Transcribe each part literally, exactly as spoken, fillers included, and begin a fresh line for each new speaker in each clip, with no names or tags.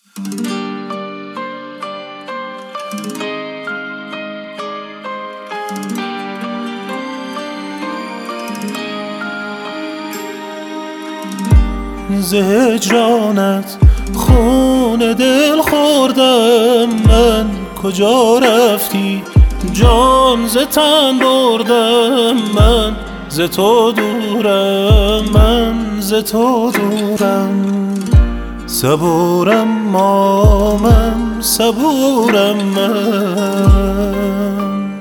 ز هجرانت خون دل خوردم من، کجا رفتی جان ز تن بردم من، ز تو دورم من، ز تو دورم. صبورم ما من، صبورم من،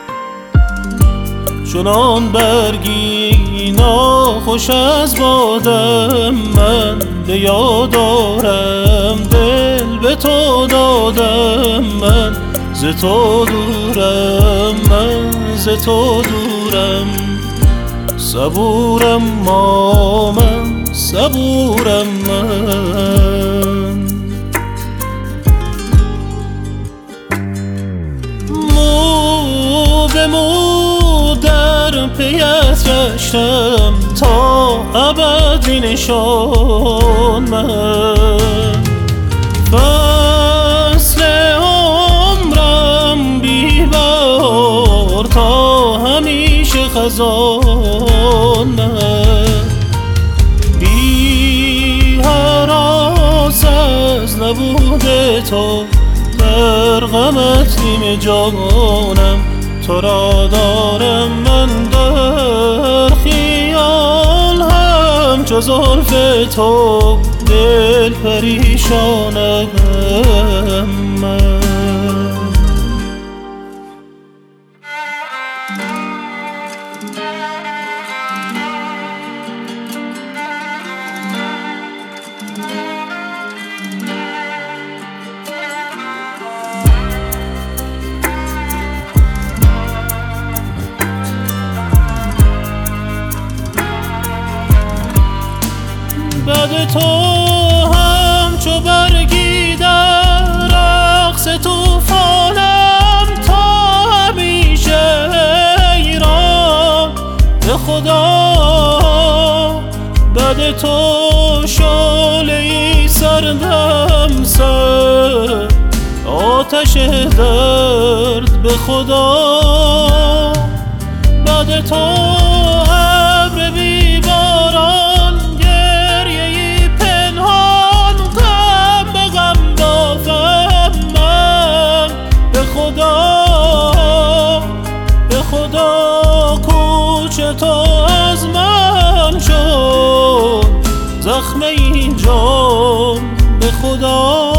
چنان برگی ناخوش از بادم من، به یاد آرم دل به تو دادم من، ز تو دورم من، ز تو دورم. صبورم ما من، صبورم من، مو به مو در پیت گشتم تا ابد بی نشان من، فصل عمرم بی بهار تا همیشه خزان من، بی هراس از نبود تو در غمت نیم جانم، تو را دارم من در خیال همچو زلف تو، دل پریشانم من. بعد تو همچو برگی در رقص توفانم تا همیشه ایران، به خدا بعد تو شعله‌ای سردم سر آتش درد، به خدا بعد تو ابر بی باران، به خدا کوچه تو از من شد زخم این جان، به خدا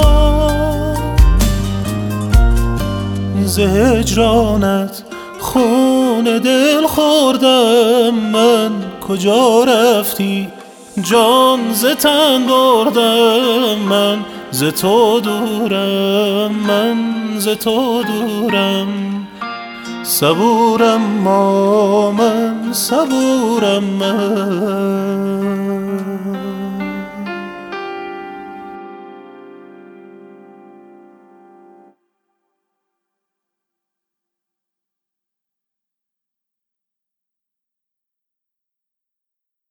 ز هجرانت خون دل خوردم من، کجا رفتی جان ز تن بردم من، ز تو دورم من، ز تو دورم. صبورم ما من، صبورم من.